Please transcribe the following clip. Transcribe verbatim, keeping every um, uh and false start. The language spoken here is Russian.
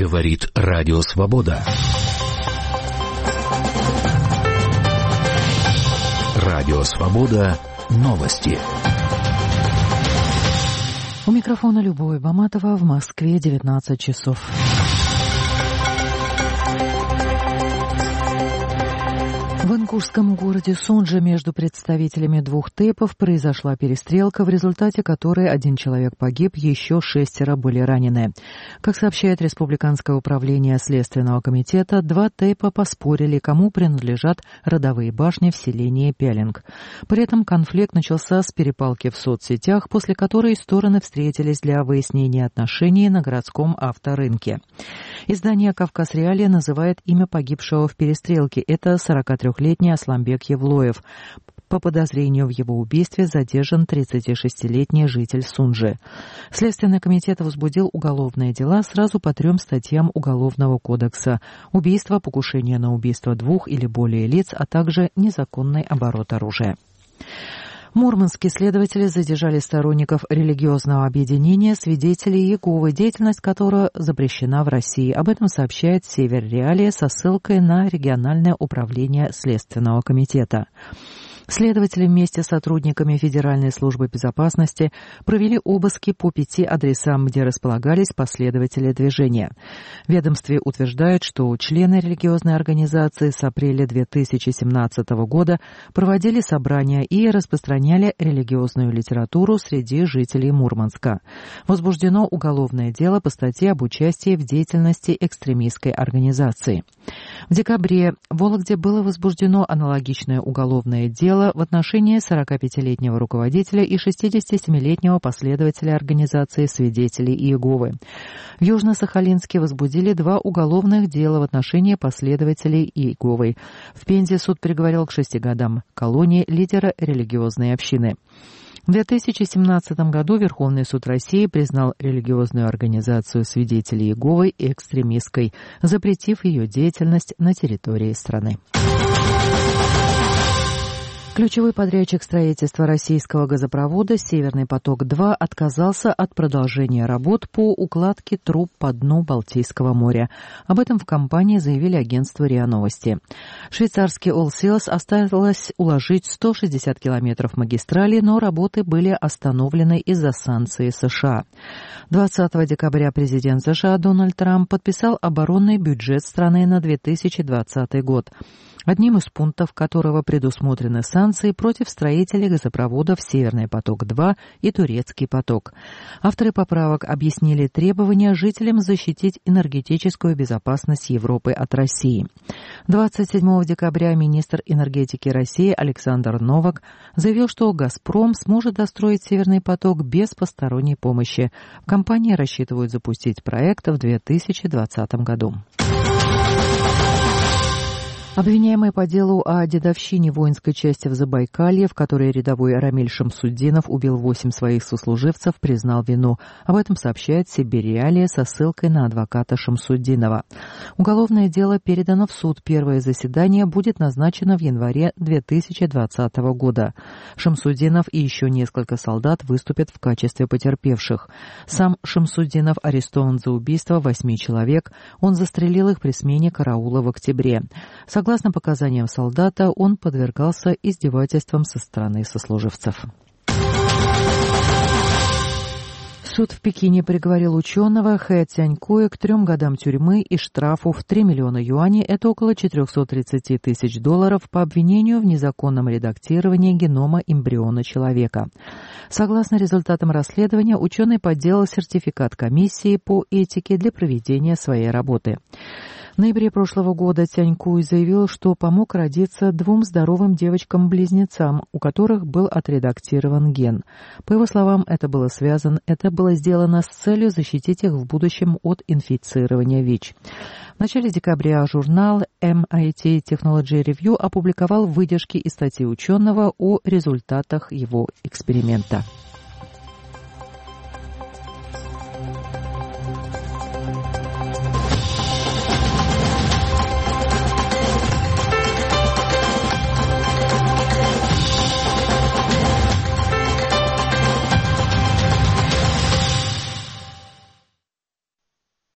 Говорит Радио Свобода. Радио Свобода. Новости. У микрофона Любовь Баматова, в Москве девятнадцать часов. В ингушском городе Сунжи между представителями двух тэпов произошла перестрелка, в результате которой один человек погиб, еще шестеро были ранены. Как сообщает Республиканское управление Следственного комитета, два тэпа поспорили, кому принадлежат родовые башни в селении Пялинг. При этом конфликт начался с перепалки в соцсетях, после которой стороны встретились для выяснения отношений на городском авторынке. Издание «Кавказ Реалия» называет имя погибшего в перестрелке. Это сорокатрёхлетний Асламбек Евлоев. По подозрению в его убийстве задержан тридцатишестилетний житель Сунжи. Следственный комитет возбудил уголовные дела сразу по трем статьям Уголовного кодекса: убийство, покушение на убийство двух или более лиц, а также незаконный оборот оружия. Мурманские следователи задержали сторонников религиозного объединения «Свидетели Иеговы», деятельность которого запрещена в России. Об этом сообщает Север Реалия со ссылкой на региональное управление Следственного комитета. Следователи вместе с сотрудниками Федеральной службы безопасности провели обыски по пяти адресам, где располагались последователи движения. В ведомстве утверждают, что члены религиозной организации с апреля две тысячи семнадцатого года проводили собрания и распространяли религиозную литературу среди жителей Мурманска. Возбуждено уголовное дело по статье об участии в деятельности экстремистской организации. В декабре в Вологде было возбуждено аналогичное уголовное дело в отношении сорокапятилетнего руководителя и шестидесятисемилетнего последователя организации «Свидетелей Иеговы». В Южно-Сахалинске возбудили два уголовных дела в отношении последователей Иеговы. В Пензе суд приговорил к шести годам колонии лидера религиозной общины. В две тысячи семнадцатом году Верховный суд России признал религиозную организацию «Свидетелей Иеговы» экстремистской, запретив ее деятельность на территории страны. Ключевой подрядчик строительства российского газопровода «Северный поток-два» отказался от продолжения работ по укладке труб по дну Балтийского моря. Об этом в компании заявили агентству РИА Новости. Швейцарский Allseas осталось уложить сто шестьдесят километров магистрали, но работы были остановлены из-за санкций США. двадцатого декабря президент США Дональд Трамп подписал оборонный бюджет страны на две тысячи двадцатый год. Одним из пунктов которого предусмотрены санкции против строителей газопроводов «Северный поток-два» и «Турецкий поток». Авторы поправок объяснили требования жителям защитить энергетическую безопасность Европы от России. двадцать седьмого декабря министр энергетики России Александр Новак заявил, что «Газпром» сможет достроить «Северный поток» без посторонней помощи. В компании рассчитывают запустить проект в две тысячи двадцатом году. Обвиняемый по делу о дедовщине воинской части в Забайкалье, в которой рядовой Рамиль Шамсуддинов убил восемь своих сослуживцев, признал вину. Об этом сообщает Сибирь Реалия со ссылкой на адвоката Шамсуддинова. Уголовное дело передано в суд. Первое заседание будет назначено в январе две тысячи двадцатого года. Шамсуддинов и еще несколько солдат выступят в качестве потерпевших. Сам Шамсуддинов арестован за убийство восьми человек. Он застрелил их при смене караула в октябре. Согласно показаниям солдата, он подвергался издевательствам со стороны сослуживцев. Суд в Пекине приговорил ученого Хэ Цянькуя к трем годам тюрьмы и штрафу в три миллиона юаней, это около четыреста тридцать тысяч долларов, по обвинению в незаконном редактировании генома эмбриона человека. Согласно результатам расследования, ученый подделал сертификат комиссии по этике для проведения своей работы. В ноябре прошлого года Цянькуй заявил, что помог родиться двум здоровым девочкам-близнецам, у которых был отредактирован ген. По его словам, это было связано, это было сделано с целью защитить их в будущем от инфицирования ВИЧ. В начале декабря журнал эм ай ти Technology Review опубликовал выдержки из статьи ученого о результатах его эксперимента.